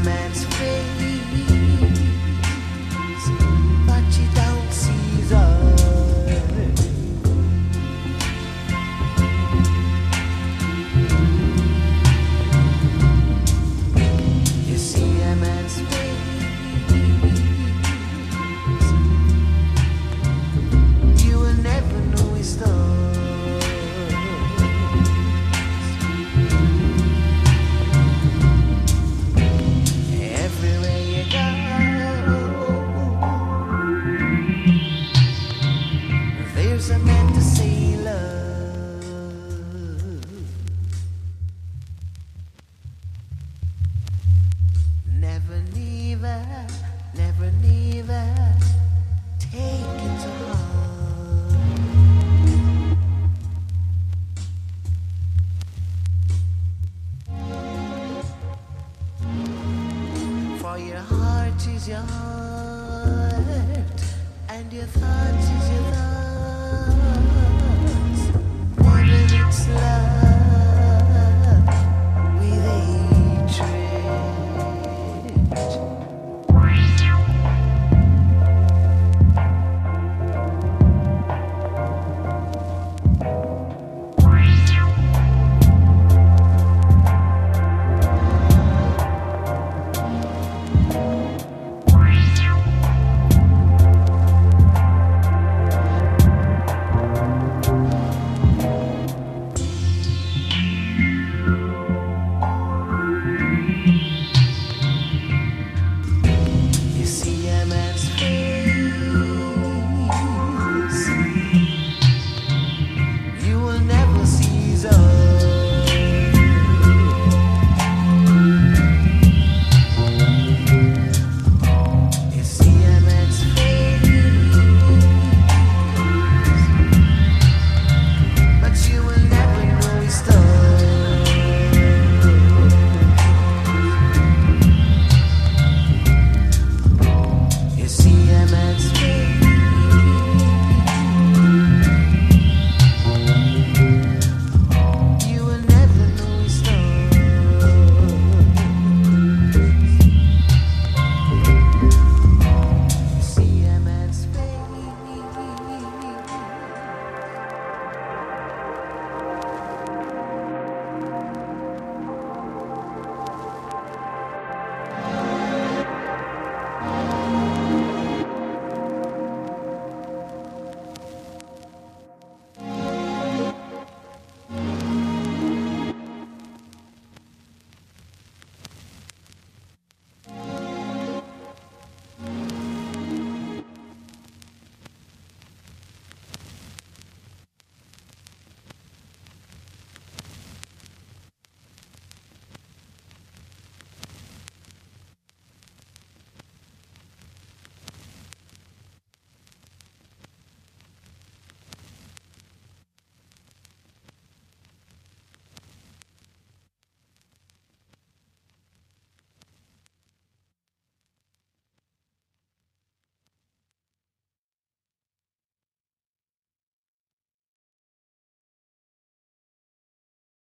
man's face, but you don't see his eyes. You see a man's face, you will never know his thoughts. There's a man to say love. Never, never, never take it to heart. For your heart is your heart, and your thoughts is your thoughts. Never it's love.